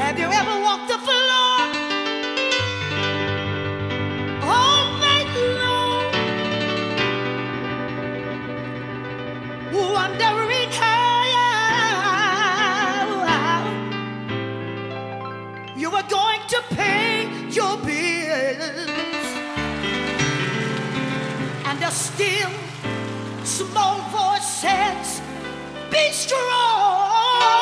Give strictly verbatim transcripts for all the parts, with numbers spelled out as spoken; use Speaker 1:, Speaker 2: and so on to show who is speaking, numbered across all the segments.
Speaker 1: Have you ever walked the floor all night long, wondering how you were going to pay your bills? And a still small voice says, be strong.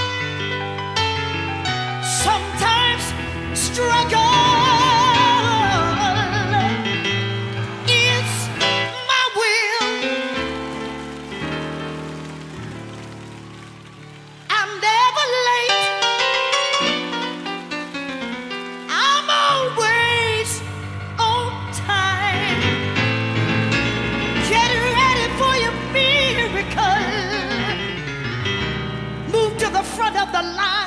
Speaker 1: Sometimes struggle is my will. I'm never late. I'm always on time. Get ready for your miracle. Move to the front of the line.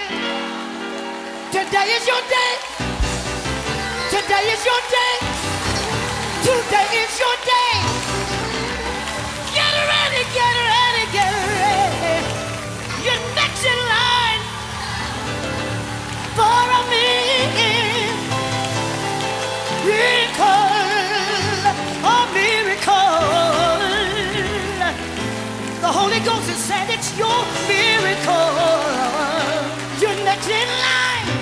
Speaker 1: Today is your day. Today is your day. Today is your day. Get ready, get ready, get ready. You're next in line for a miracle. A miracle. The Holy Ghost has said it's your miracle. You're next in line.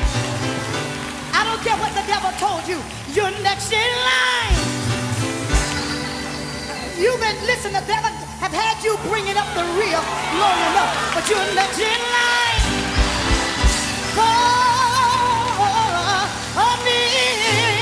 Speaker 1: I don't care what the devil told you. You're next in line. You've been listening. The devil have had you bringing up the rear long enough, but you're next in line for a miracle.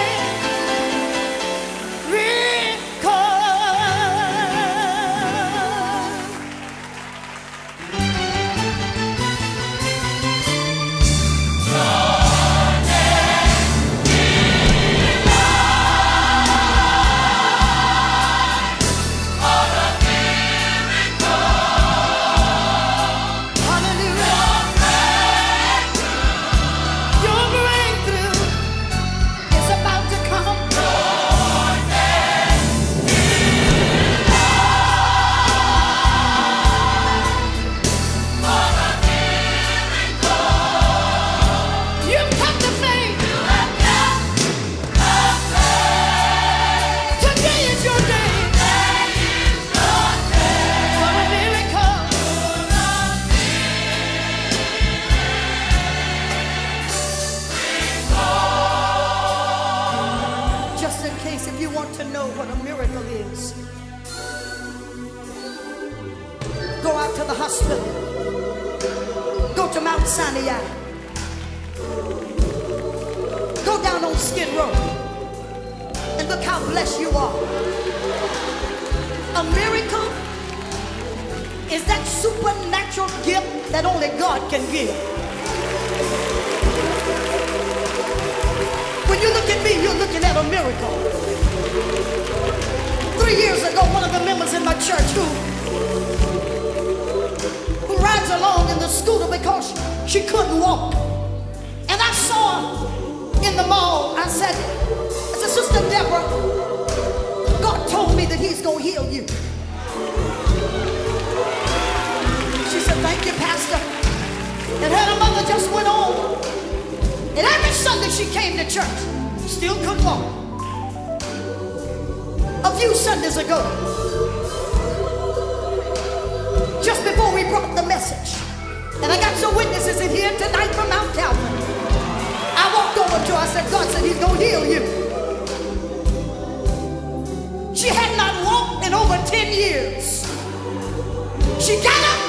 Speaker 1: Go to Mount Sinai. Go down on Skid Row and look how blessed you are. A miracle is that supernatural gift that only God can give. When you look at me, you're looking at a miracle. Three years ago, one of the members in my church who rides along in the scooter because she couldn't walk. And I saw her in the mall. I said, I said, Sister Deborah, God told me that he's going to heal you. She said, thank you, Pastor. And her mother just went on. And every Sunday she came to church, still couldn't walk. A few Sundays ago, just before we brought the message, and I got some witnesses in here tonight from Mount Calvary, I walked over to her. I said, God said he's going to heal you. She had not walked in over ten years. She got up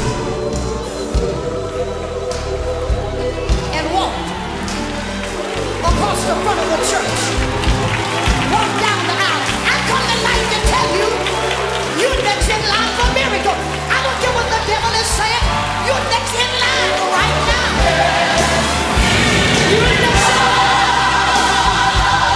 Speaker 1: and walked across the front of the church, walked down the aisle. I come tonight to tell you, you're next in line for a miracle. I don't care what the devil is saying. You're next in line right now. You're next in line.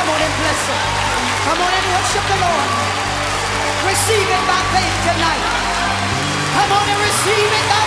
Speaker 1: Come on and bless him. Come on and worship the Lord. Receive it by faith tonight. Come on and receive it by